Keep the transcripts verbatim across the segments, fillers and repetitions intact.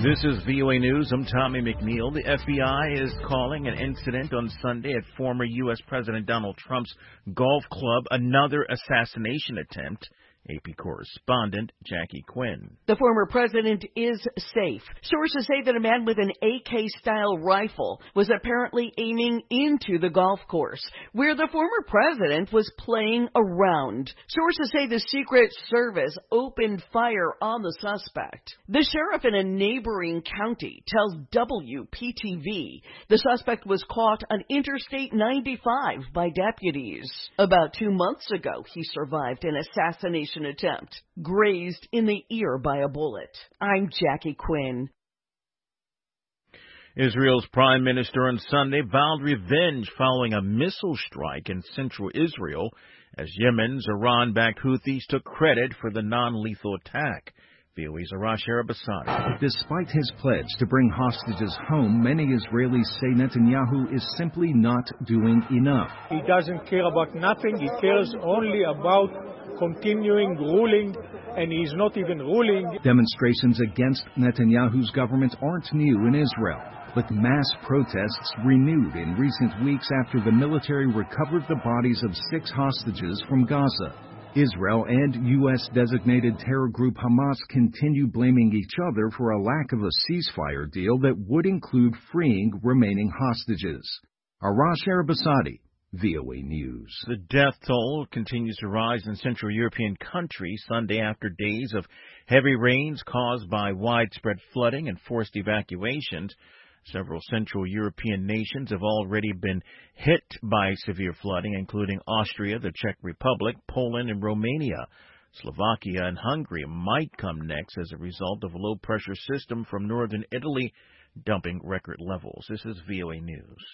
This is V O A News. I'm Tommy McNeil. The F B I is calling an incident on Sunday at former U S President Donald Trump's golf club another assassination attempt. A P correspondent Jackie Quinn. The former president is safe. Sources say that a man with an A K-style rifle was apparently aiming into the golf course, where the former president was playing around. Sources say the Secret Service opened fire on the suspect. The sheriff in a neighboring county tells W P T V the suspect was caught on Interstate ninety-five by deputies. About two months ago, he survived an assassination attempt, grazed in the ear by a bullet. I'm Jackie Quinn. Israel's prime minister on Sunday vowed revenge following a missile strike in central Israel as Yemen's Iran-backed Houthis took credit for the non-lethal attack. V O A's Arash Arabasadi. Despite his pledge to bring hostages home, many Israelis say Netanyahu is simply not doing enough. He doesn't care about nothing. He cares only about continuing ruling, and he's not even ruling. Demonstrations against Netanyahu's government aren't new in Israel, with mass protests renewed in recent weeks after the military recovered the bodies of six hostages from Gaza. Israel and U S-designated terror group Hamas continue blaming each other for a lack of a ceasefire deal that would include freeing remaining hostages. Arash Arabasadi, V O A News. The death toll continues to rise in Central European countries Sunday after days of heavy rains caused by widespread flooding and forced evacuations. Several Central European nations have already been hit by severe flooding, including Austria, the Czech Republic, Poland, and Romania. Slovakia and Hungary might come next as a result of a low-pressure system from northern Italy dumping record levels. This is V O A News.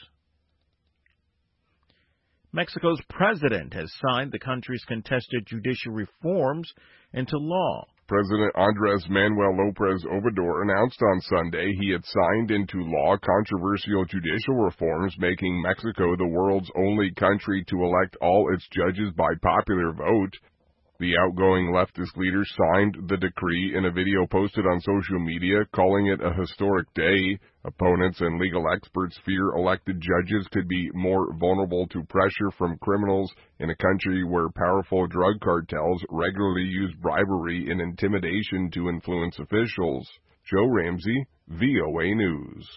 Mexico's president has signed the country's contested judicial reforms into law. President Andres Manuel Lopez Obrador announced on Sunday he had signed into law controversial judicial reforms, making Mexico the world's only country to elect all its judges by popular vote. The outgoing leftist leader signed the decree in a video posted on social media, calling it a historic day. Opponents and legal experts fear elected judges could be more vulnerable to pressure from criminals in a country where powerful drug cartels regularly use bribery and intimidation to influence officials. Joe Ramsey, V O A News.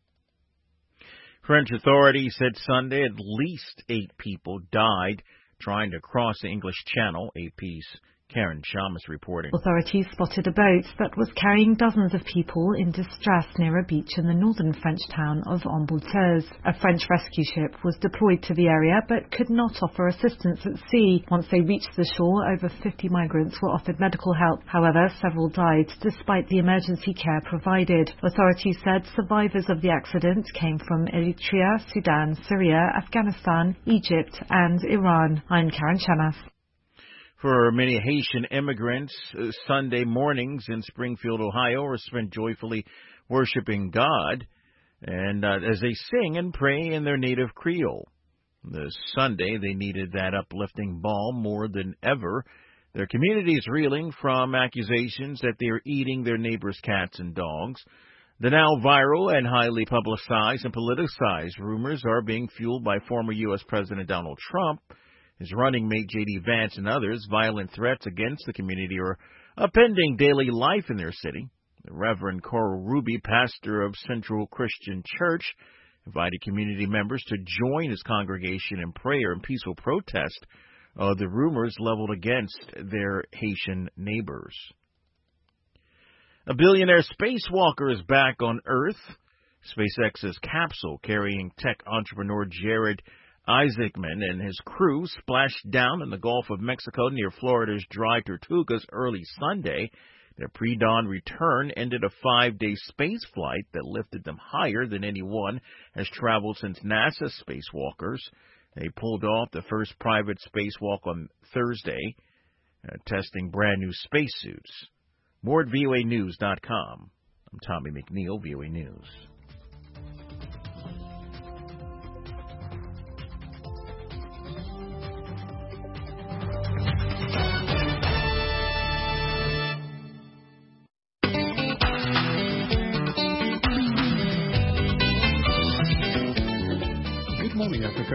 French authorities said Sunday at least eight people died trying to cross the English Channel. A P's Karen Shamus reporting. Authorities spotted a boat that was carrying dozens of people in distress near a beach in the northern French town of Embouteuse. A French rescue ship was deployed to the area but could not offer assistance at sea. Once they reached the shore, over fifty migrants were offered medical help. However, several died despite the emergency care provided. Authorities said survivors of the accident came from Eritrea, Sudan, Syria, Afghanistan, Egypt and Iran. I'm Karen Shamas. For many Haitian immigrants, uh, Sunday mornings in Springfield, Ohio, are spent joyfully worshiping God, and uh, as they sing and pray in their native Creole. This Sunday, they needed that uplifting balm more than ever. Their community is reeling from accusations that they are eating their neighbors' cats and dogs. The now viral and highly publicized and politicized rumors are being fueled by former U S President Donald Trump, his running mate J D Vance, and others. Violent threats against the community are upending daily life in their city. The Reverend Coral Ruby, pastor of Central Christian Church, invited community members to join his congregation in prayer and peaceful protest of the rumors leveled against their Haitian neighbors. A billionaire spacewalker is back on Earth. SpaceX's capsule carrying tech entrepreneur Jared Isaacman and his crew splashed down in the Gulf of Mexico near Florida's Dry Tortugas early Sunday. Their pre-dawn return ended a five-day space flight that lifted them higher than anyone has traveled since NASA spacewalkers. They pulled off the first private spacewalk on Thursday, uh, testing brand-new spacesuits. More at V O A News dot com. I'm Tommy McNeil, V O A News.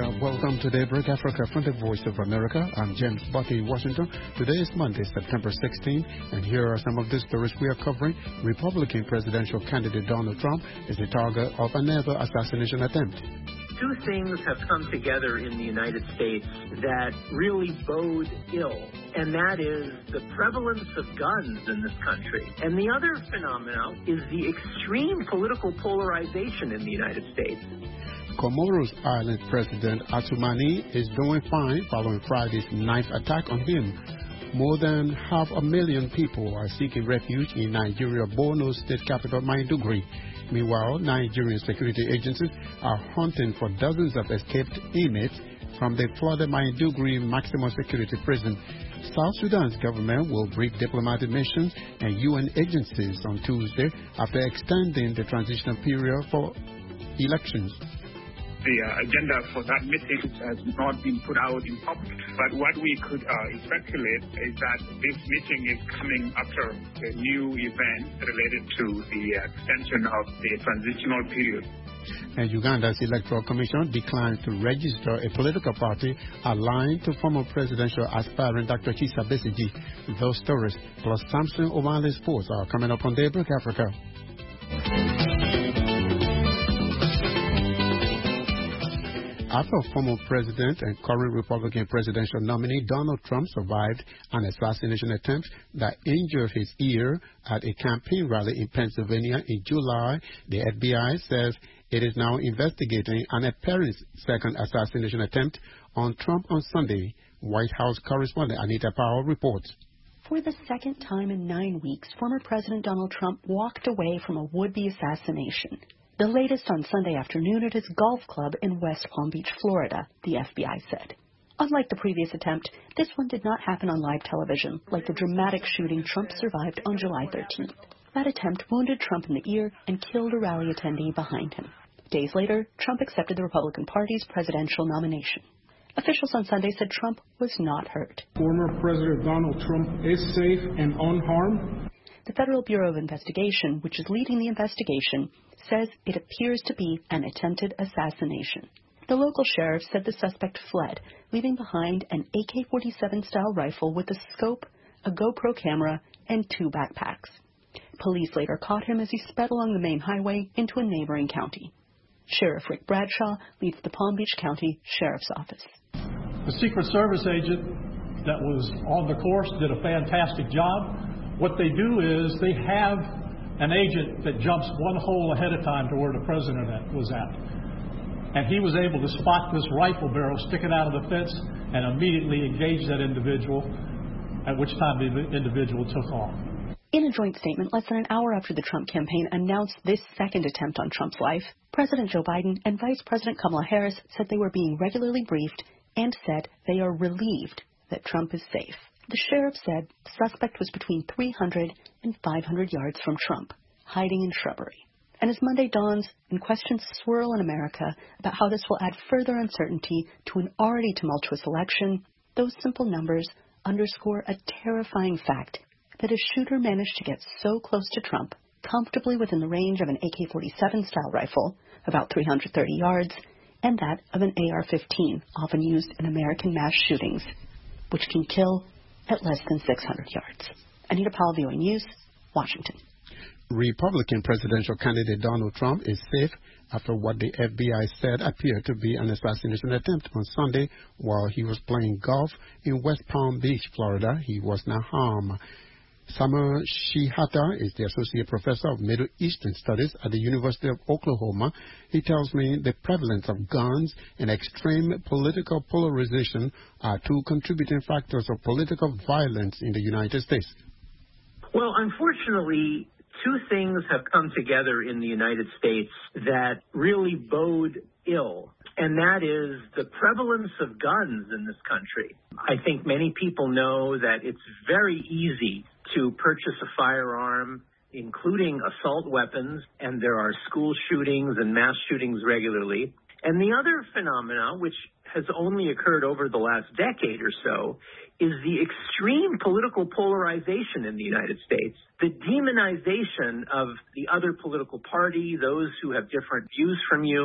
Africa. Welcome to Daybreak Africa from the Voice of America. I'm James Bucky, Washington. Today is Monday, September sixteenth, and here are some of the stories we are covering. Republican presidential candidate Donald Trump is the target of another assassination attempt. Two things have come together in the United States that really bode ill, and that is the prevalence of guns in this country. And the other phenomenon is the extreme political polarization in the United States. Comoros Island President Assoumani is doing fine following Friday's knife attack on him. More than half a million people are seeking refuge in Nigeria Borno state capital Maiduguri. Meanwhile, Nigerian security agencies are hunting for dozens of escaped inmates from the flooded Maiduguri maximum security prison. South Sudan's government will break diplomatic missions and U N agencies on Tuesday after extending the transitional period for elections. The uh, agenda for that meeting has not been put out in public. But what we could uh, speculate is that this meeting is coming after a new event related to the extension of the transitional period. And Uganda's Electoral Commission declined to register a political party aligned to former presidential aspirant Doctor Kizza Besigye. Those stories plus Samson Omale's sports are coming up on Daybreak Africa. After former president and current Republican presidential nominee Donald Trump survived an assassination attempt that injured his ear at a campaign rally in Pennsylvania in July, the F B I says it is now investigating an apparent second assassination attempt on Trump on Sunday. White House correspondent Anita Powell reports. For the second time in nine weeks, former President Donald Trump walked away from a would-be assassination. The latest on Sunday afternoon at his golf club in West Palm Beach, Florida, the F B I said. Unlike the previous attempt, this one did not happen on live television, like the dramatic shooting Trump survived on July thirteenth. That attempt wounded Trump in the ear and killed a rally attendee behind him. Days later, Trump accepted the Republican Party's presidential nomination. Officials on Sunday said Trump was not hurt. Former President Donald Trump is safe and unharmed. The Federal Bureau of Investigation, which is leading the investigation, says it appears to be an attempted assassination. The local sheriff said the suspect fled, leaving behind an A K forty-seven style rifle with a scope, a GoPro camera, and two backpacks. Police later caught him as he sped along the main highway into a neighboring county. Sheriff Rick Bradshaw leads the Palm Beach County Sheriff's Office. The Secret Service agent that was on the course did a fantastic job. What they do is they have an agent that jumps one hole ahead of time to where the president was at. And he was able to spot this rifle barrel sticking out of the fence and immediately engage that individual, at which time the individual took off. In a joint statement less than an hour after the Trump campaign announced this second attempt on Trump's life, President Joe Biden and Vice President Kamala Harris said they were being regularly briefed and said they are relieved that Trump is safe. The sheriff said the suspect was between three hundred and five hundred yards from Trump, hiding in shrubbery. And as Monday dawns and questions swirl in America about how this will add further uncertainty to an already tumultuous election, those simple numbers underscore a terrifying fact that a shooter managed to get so close to Trump, comfortably within the range of an A K forty-seven style rifle, about three hundred thirty yards, and that of an A R fifteen, often used in American mass shootings, which can kill at less than six hundred yards. Anita Powell, V O A News, Washington. Republican presidential candidate Donald Trump is safe after what the F B I said appeared to be an assassination attempt on Sunday while he was playing golf in West Palm Beach, Florida. He was not harmed. Samuel Shihata is the Associate Professor of Middle Eastern Studies at the University of Oklahoma. He tells me the prevalence of guns and extreme political polarization are two contributing factors of political violence in the United States. Well, unfortunately, two things have come together in the United States that really bode ill, and that is the prevalence of guns in this country. I think many people know that it's very easy to purchase a firearm, including assault weapons, and there are school shootings and mass shootings regularly. And the other phenomena, which has only occurred over the last decade or so, is the extreme political polarization in the United States, the demonization of the other political party, those who have different views from you,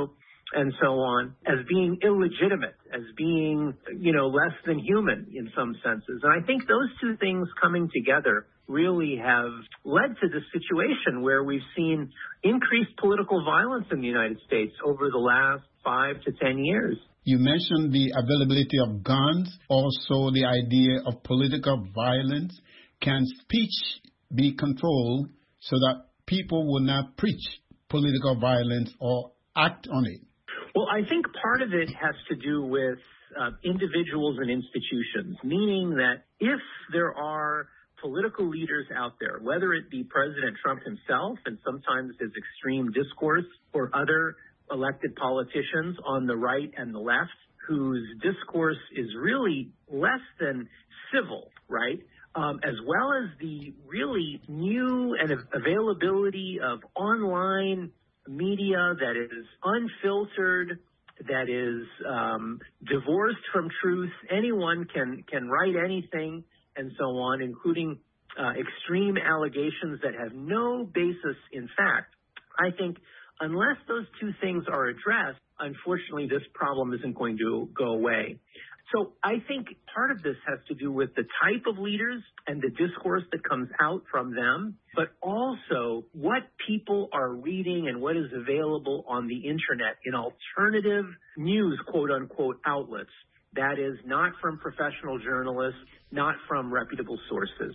and so on as being illegitimate, as being, you know, less than human in some senses. And I think those two things coming together really have led to this situation where we've seen increased political violence in the United States over the last five to ten years. You mentioned the availability of guns, also the idea of political violence. Can speech be controlled so that people will not preach political violence or act on it? Well, I think part of it has to do with uh, individuals and institutions, meaning that if there are political leaders out there, whether it be President Trump himself and sometimes his extreme discourse, or other elected politicians on the right and the left whose discourse is really less than civil, right? Um, as well as the really new and availability of online media that is unfiltered, that is um, divorced from truth. Anyone can, can write anything and so on, including uh, extreme allegations that have no basis in fact. I think unless those two things are addressed, unfortunately, this problem isn't going to go away. So I think part of this has to do with the type of leaders and the discourse that comes out from them, but also what people are reading and what is available on the internet in alternative news, quote unquote, outlets. That is not from professional journalists, not from reputable sources.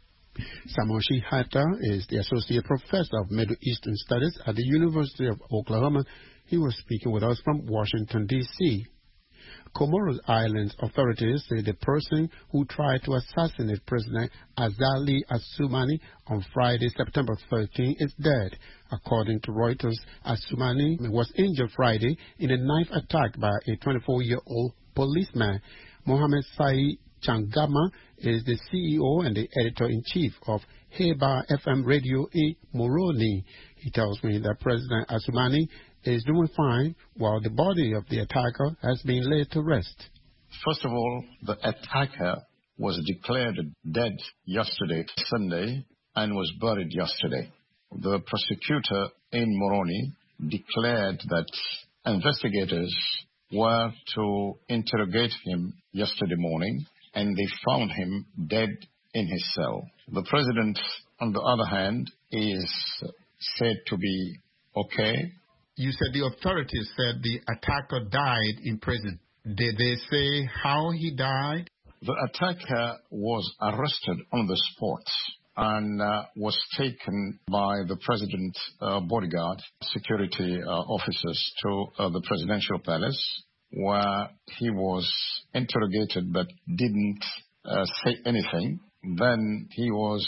Samuel Shihata is the Associate Professor of Middle Eastern Studies at the University of Oklahoma. He was speaking with us from Washington, D C Comoros Islands authorities say the person who tried to assassinate President Azali Assoumani on Friday, September thirteenth, is dead. According to Reuters, Assoumani was injured Friday in a knife attack by a twenty-four-year-old policeman. Mohamed Saeed Changama is the C E O and the editor-in-chief of Heba F M Radio in Moroni. He tells me that President Assoumani is doing fine, while the body of the attacker has been laid to rest. First of all, the attacker was declared dead yesterday, Sunday, and was buried yesterday. The prosecutor in Moroni declared that investigators were to interrogate him yesterday morning, and they found him dead in his cell. The president, on the other hand, is said to be okay. You said the authorities said the attacker died in prison. Did they say how he died? The attacker was arrested on the spot and uh, was taken by the president's uh, bodyguard, security uh, officers, to uh, the presidential palace, where he was interrogated but didn't uh, say anything. Then he was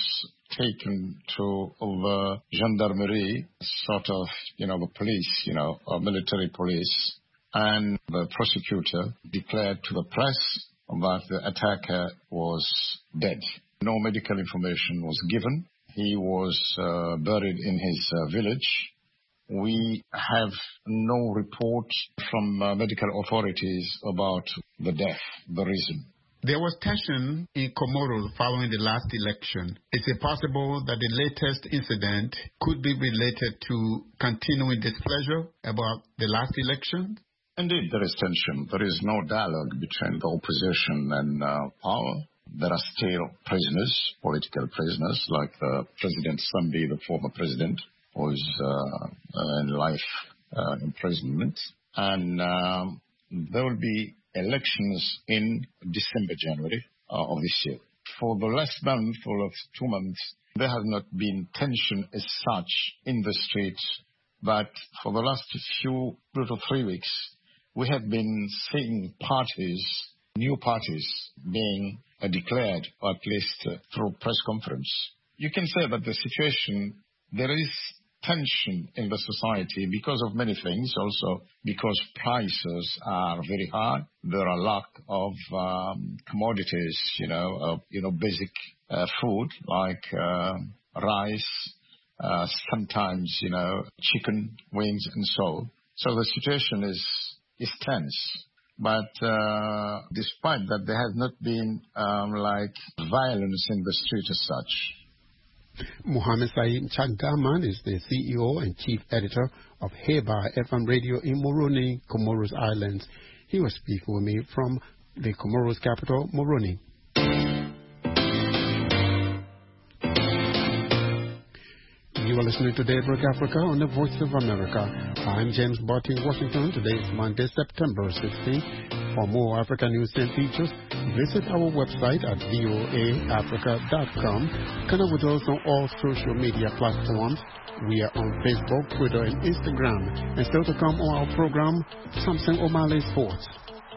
taken to the gendarmerie, sort of, you know, the police, you know, uh, military police, and the prosecutor declared to the press that the attacker was dead. No medical information was given. He was uh, buried in his uh, village. We have no report from uh, medical authorities about the death, the reason. There was tension in Comoros following the last election. Is it possible that the latest incident could be related to continuing displeasure about the last election? Indeed, there is tension. There is no dialogue between the opposition and uh, power. There are still prisoners, political prisoners, like the President Sambi, the former president, who is uh, uh, in life uh, imprisonment. And um, there will be elections in December, January uh, of this year. For the last month or the two months, there has not been tension as such in the streets, but for the last few, two to three weeks, we have been seeing parties, new parties, being uh, declared, or at least uh, through press conference. You can say that the situation, there is tension in the society because of many things, also because prices are very high. There are lack of um, commodities, you know, uh, you know, basic uh, food like uh, rice, uh, sometimes, you know, chicken wings and so. So the situation is is tense. But uh, despite that, there has not been um, like violence in the street as such. Mohammed Saeed Chagaman is the C E O and Chief Editor of Heba F M Radio in Moroni, Comoros Islands. He was speaking with me from the Comoros capital, Moroni. You are listening to Daybreak Africa on the Voice of America. I'm James Bott in Washington. Today is Monday, September sixteenth. For more African news and features, visit our website at voa africa dot com. Connect with us on all social media platforms. We are on Facebook, Twitter, and Instagram. And still to come on our program, Samson O'Malley Sports.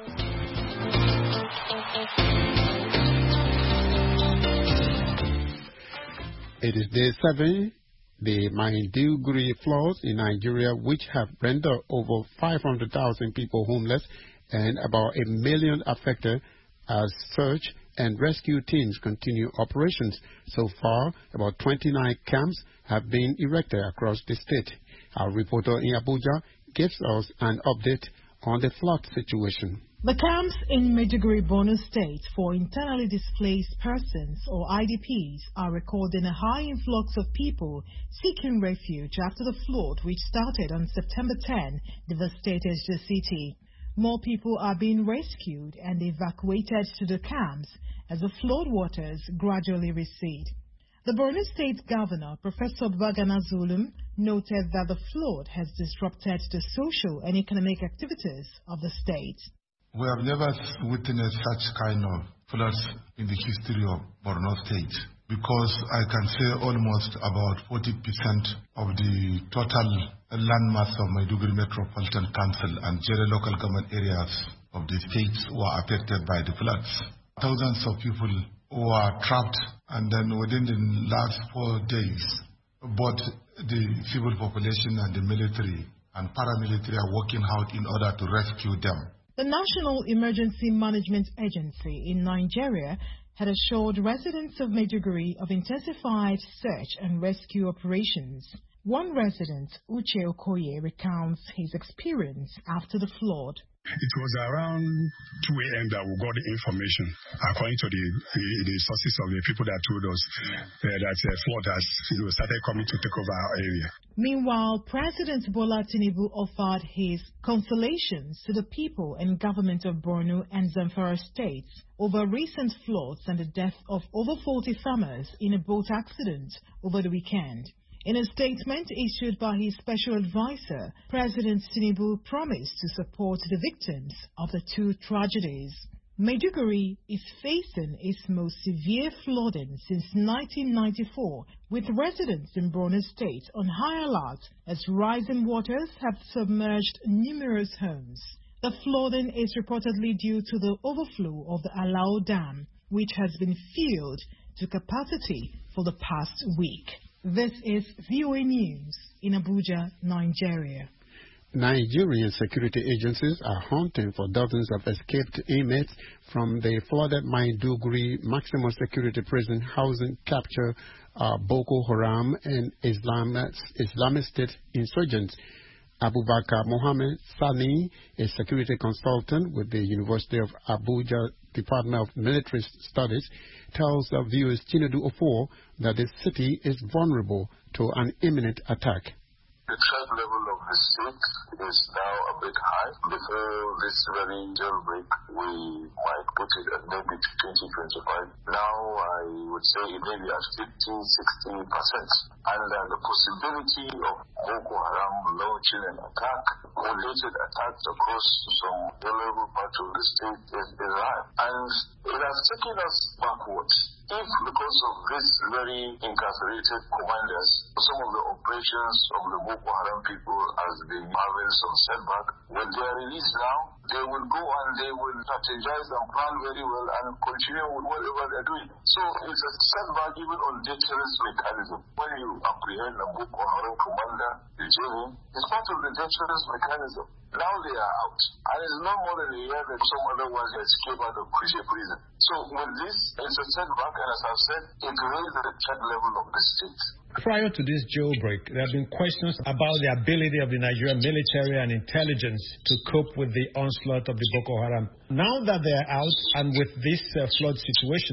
It is day seven. The Maiduguri floods in Nigeria, which have rendered over five hundred thousand people homeless and about a million affected, as search and rescue teams continue operations. So far, about twenty-nine camps have been erected across the state. Our reporter in Abuja gives us an update on the flood situation. The camps in Maiduguri, Borno State for internally displaced persons or I D Ps are recording a high influx of people seeking refuge after the flood which started on September tenth devastated the city. More people are being rescued and evacuated to the camps as the flood waters gradually recede. The Borno State Governor, Professor Babagana Zulum, noted that the flood has disrupted the social and economic activities of the state. We have never witnessed such kind of floods in the history of Borno State, because I can say almost about forty percent of the total landmass of Maiduguri Metropolitan Council and Jere local government areas of the states were affected by the floods. Thousands of people were trapped, and then within the last four days, both the civil population and the military and paramilitary are working hard in order to rescue them. The National Emergency Management Agency in Nigeria had assured residents of Maiduguri of intensified search and rescue operations. One resident, Uche Okoye, recounts his experience after the flood. It was around two a m that we got the information, according to the, the, the sources of the people that told us uh, that uh, flood has you know, started coming to take over our area. Meanwhile, President Bola Tinubu offered his consolations to the people and government of Borno and Zamfara states over recent floods and the death of over forty farmers in a boat accident over the weekend. In a statement issued by his special advisor, President Tinubu promised to support the victims of the two tragedies. Maiduguri is facing its most severe flooding since nineteen ninety-four, with residents in Borno State on high alert as rising waters have submerged numerous homes. The flooding is reportedly due to the overflow of the Alao Dam, which has been filled to capacity for the past week. This is V O A News in Abuja, Nigeria. Nigerian security agencies are hunting for dozens of escaped inmates from the flooded Maiduguri maximum security prison housing capture uh, Boko Haram and Islamist, Islamic State insurgents. Abubakar Mohammed Sani, a security consultant with the University of Abuja Department of Military Studies, tells the viewers Chinedu Ofor that the city is vulnerable to an imminent attack. The threat level of the state is now a bit high. Before this very jailbreak, we might put it at maybe twenty twenty-five. Now I would say it may be at fifty, sixty percent. And uh, the possibility of Boko Haram launching an attack, coordinated attacks across some vulnerable parts of the state is, is high. And it has taken us backwards. If because of this very incarcerated commanders, some of the operations of the Boko Haram people has been having some setback, when they are released now, they will go and they will strategize and plan very well and continue with whatever they're doing. So it's a setback even on deterrence mechanism. When you apprehend a Boko Haram commander, the jail, it's part of the deterrence mechanism. Now they are out. And it's no more than a year that some other ones escape out of Kuje prison. So with this, it's a setback, and as I've said, it raises the threat level of the state. Prior to this jailbreak, there have been questions about the ability of the Nigerian military and intelligence to cope with the onslaught of the Boko Haram. Now that they are out and with this uh, flood situation,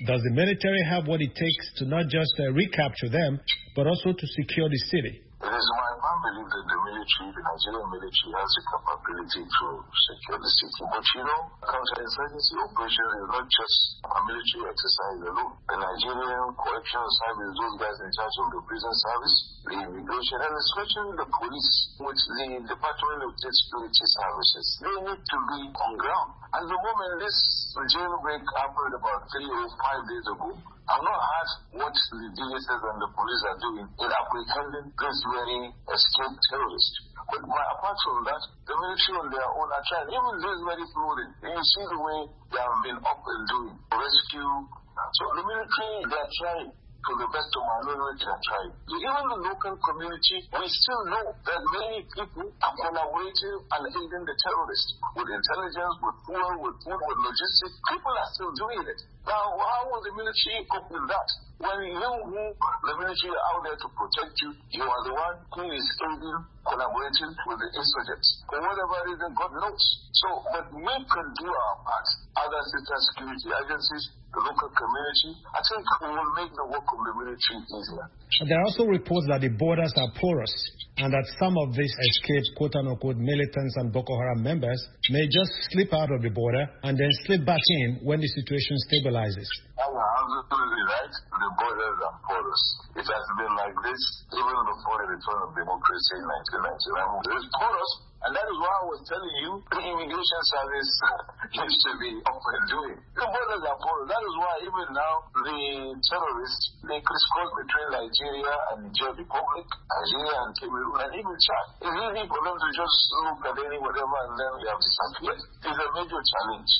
Does the military have what it takes to not just uh, recapture them, but also to secure the city? It is my firm belief that the military, the Nigerian military, has the capability to secure the city. But you know, counterinsurgency operation is not just a military exercise alone. The Nigerian Correctional Service, those guys in charge of the prison service, the immigration, and especially the police, with the Department of State Security Services, they need to be on ground. At the moment, this jailbreak happened about three or five days ago. I've not heard what the D S S and the police are doing in apprehending this very escaped terrorist. But apart from that, the military on their own are trying. Even this very flooding, you see the way they have been up and doing rescue. So the military, they are trying. To the best of my knowledge, they are trying. Even the local community, we still know that many people are collaborating and aiding the terrorists with intelligence, with fuel, with food, with logistics. People are still doing it. Now, how will the military cope with that? When you who the military are out there to protect you, you are the one who is aiding, collaborating with the insurgents. For whatever reason, God knows. So, but we can do our part. Other sister security agencies, the local community, I think we will make the work of the military easier. There are also reports that the borders are porous and that some of these escaped quote-unquote militants and Boko Haram members may just slip out of the border and then slip back in when the situation stabilizes. You are absolutely right. The borders are porous. It has been like this even before the return of democracy in nineteen ninety-nine. It is porous. And that is why I was telling you, the immigration service needs to be up and doing. The borders are porous. That is why even now, the terrorists, they crisscross between Nigeria and Niger Republic, Nigeria and Cameroon, and even Chad. It's easy for them to just look at any whatever and then they have disappeared. It's a major challenge.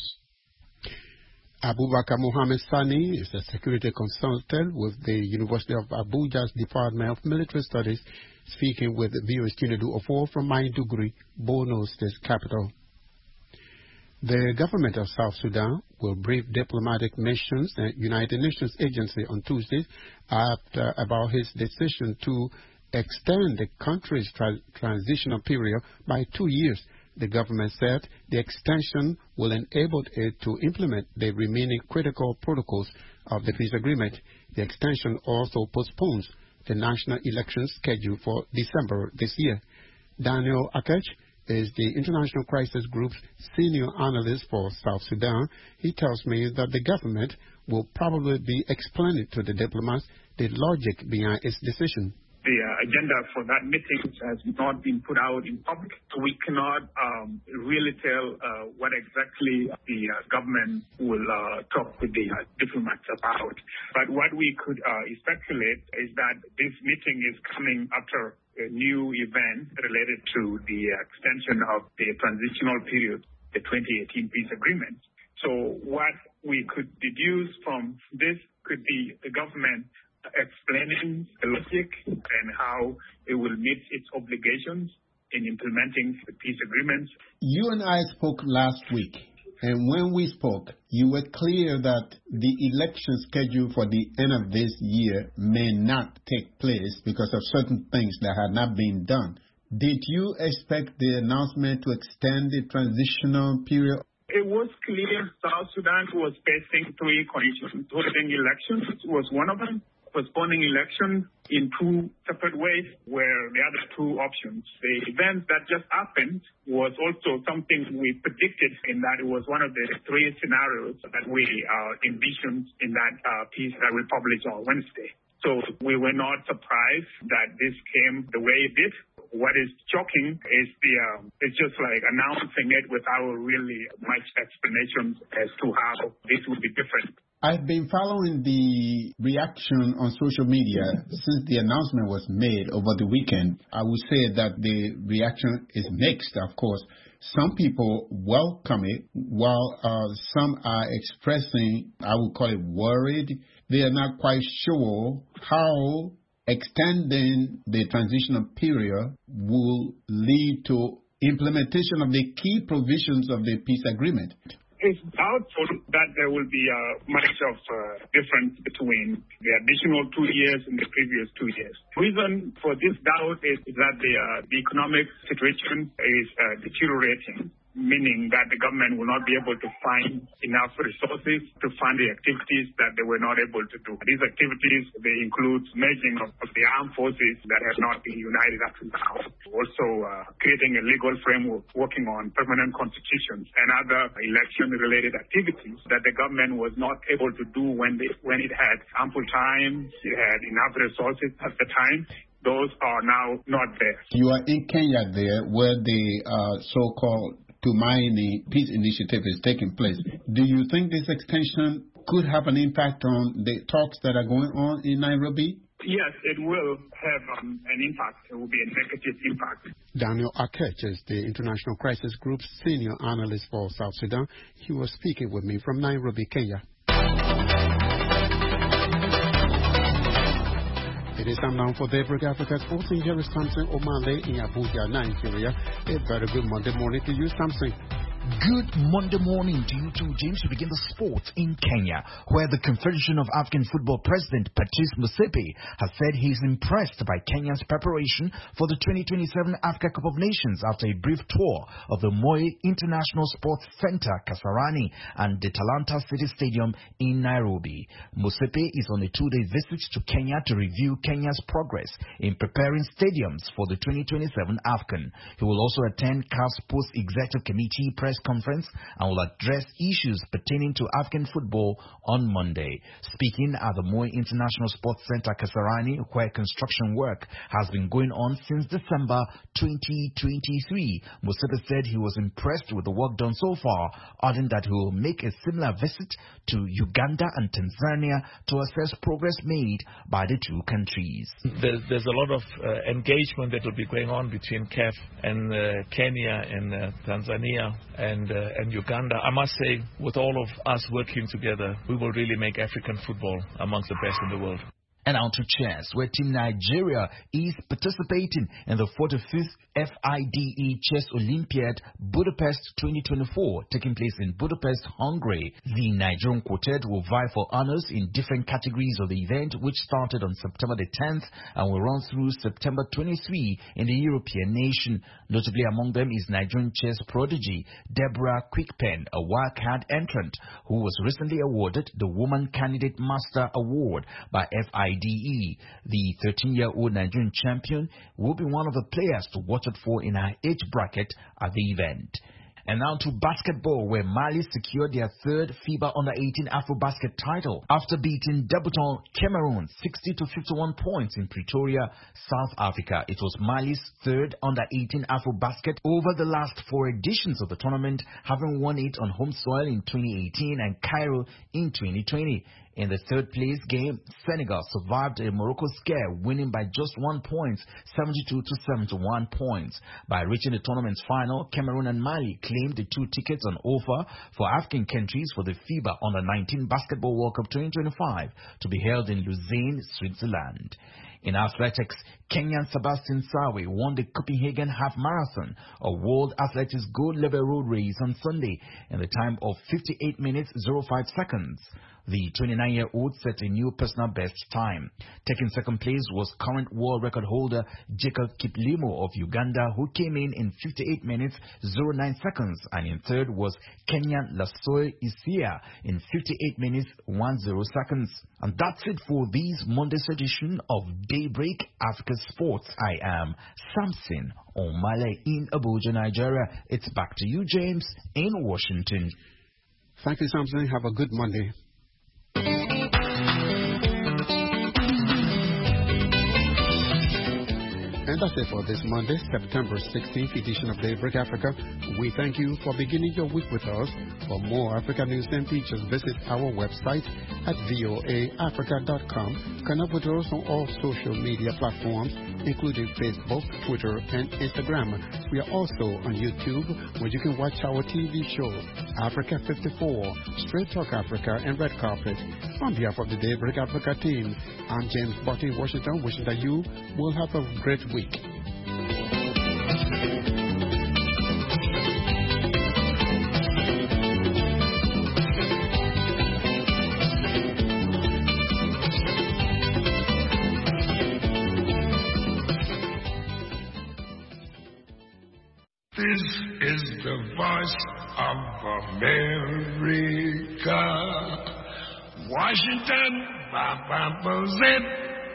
Abubakar Mohammed Sani is a security consultant with the University of Abuja's Department of Military Studies, speaking with V O A's Chinedu Ofo from Maiduguri, Borno State capital. The government of South Sudan will brief diplomatic missions and United Nations agency on Tuesday after about his decision to extend the country's tra transitional period by two years. The government said the extension will enable it to implement the remaining critical protocols of the peace agreement. The extension also postpones the national election scheduled for December this year. Daniel Akech is the International Crisis Group's senior analyst for South Sudan. He tells me that the government will probably be explaining to the diplomats the logic behind its decision. The uh, agenda for that meeting has not been put out in public, so we cannot um, really tell uh, what exactly the uh, government will uh, talk with the uh, diplomats about. But what we could uh, speculate is that this meeting is coming after a new event related to the extension of the transitional period, the twenty eighteen peace agreement. So what we could deduce from this could be the government explaining the logic and how it will meet its obligations in implementing the peace agreements. You and I spoke last week, and when we spoke, you were clear that the election scheduled for the end of this year may not take place because of certain things that had not been done. Did you expect the announcement to extend the transitional period? It was clear South Sudan was facing three conditions. Holding elections was one of them. Postponing elections in two separate ways were the other two options. The event that just happened was also something we predicted in that it was one of the three scenarios that we uh, envisioned in that uh, piece that we published on Wednesday. So we were not surprised that this came the way it did. What is shocking is the um, it's just like announcing it without really much explanation as to how this would be different. I've been following the reaction on social media since the announcement was made over the weekend. I would say that the reaction is mixed, of course. Some people welcome it, while uh, some are expressing, I would call it worried. They are not quite sure how extending the transitional period will lead to implementation of the key provisions of the peace agreement. It's doubtful that there will be uh, much of uh, difference between the additional two years and the previous two years. Reason for this doubt is that the, uh, the economic situation is uh, deteriorating. meaning that the government will not be able to find enough resources to fund the activities that they were not able to do. These activities, they include merging of, of the armed forces that have not been united up to now, also uh, creating a legal framework, working on permanent constitutions and other election-related activities that the government was not able to do when, they, when it had ample time, it had enough resources at the time. Those are now not there. You are in Kenya there where the uh, so-called Tumaini Peace Initiative is taking place. Do you think this extension could have an impact on the talks that are going on in Nairobi? Yes, it will have um, an impact. It will be a negative impact. Daniel Akech is the International Crisis Group's senior analyst for South Sudan. He was speaking with me from Nairobi, Kenya. It is time now for Daybreak Africa Sports, and here is Samson Omale in Abuja, Nigeria. A very good Monday morning to you, Samson. Good Monday morning to you too, James. We begin the sports in Kenya, where the Confederation of African Football President Patrice Motsepe has said he's impressed by Kenya's preparation for the twenty twenty-seven Africa Cup of Nations after a brief tour of the Moi International Sports Center, Kasarani, and the Talanta City Stadium in Nairobi. Motsepe is on a two-day visit to Kenya to review Kenya's progress in preparing stadiums for the twenty twenty-seven AFCON. He will also attend C A F's Post-Executive Committee press conference and will address issues pertaining to African football on Monday. Speaking at the Moi International Sports Center, Kasarani, where construction work has been going on since December twenty twenty-three, Motsepe said he was impressed with the work done so far, adding that he will make a similar visit to Uganda and Tanzania to assess progress made by the two countries. There's, there's a lot of uh, engagement that will be going on between C A F and uh, Kenya and uh, Tanzania and uh, and Uganda. I must say, with all of us working together, we will really make African football amongst the best in the world. And on to chess, where Team Nigeria is participating in the forty-fifth F I D E Chess Olympiad Budapest twenty twenty-four, taking place in Budapest, Hungary. The Nigerian quartet will vie for honors in different categories of the event, which started on September the tenth and will run through September twenty-third in the European nation. Notably among them is Nigerian chess prodigy Deborah Quickpen, a wildcard entrant who was recently awarded the Woman Candidate Master Award by F I D E. The thirteen-year-old Nigerian champion will be one of the players to watch out for in her age bracket at the event. And now to basketball, where Mali secured their third FIBA under eighteen AfroBasket title after beating debutant Cameroon sixty to fifty-one points in Pretoria, South Africa. It was Mali's third under eighteen AfroBasket over the last four editions of the tournament, having won it on home soil in twenty eighteen and Cairo in twenty twenty. In the third place game, Senegal survived a Morocco scare, winning by just one point, seventy-two to seventy-one points. By reaching the tournament's final, Cameroon and Mali claimed the two tickets on offer for African countries for the FIBA under nineteen Basketball World Cup twenty twenty-five to be held in Lausanne, Switzerland. In athletics, Kenyan Sebastian Sawe won the Copenhagen Half Marathon, a World Athletics Gold Level Road race on Sunday in the time of fifty-eight minutes oh five seconds. The twenty-nine-year-old set a new personal best time. Taking second place was current world record holder Jacob Kiplimo of Uganda, who came in in fifty-eight minutes oh nine seconds, and in third was Kenyan Lasoy Isia in fifty-eight minutes ten seconds. And that's it for this Monday's edition of Daybreak Africa Sports. I am Samson Omale in Abuja, Nigeria. It's back to you, James, in Washington. Thank you, Samson. Have a good Monday. And that's it for this Monday, September sixteenth edition of Daybreak Africa. We thank you for beginning your week with us. For more Africa news and features, visit our website at voa africa dot com. Connect with us on all social media platforms, including Facebook, Twitter, and Instagram. We are also on YouTube, where you can watch our T V show, Africa fifty-four, Straight Talk Africa, and Red Carpet. On behalf of the Daybreak Africa team, I'm James Botti in Washington, wishing that you will have a great week. This is the voice of America. Washington, ba ba ba zip.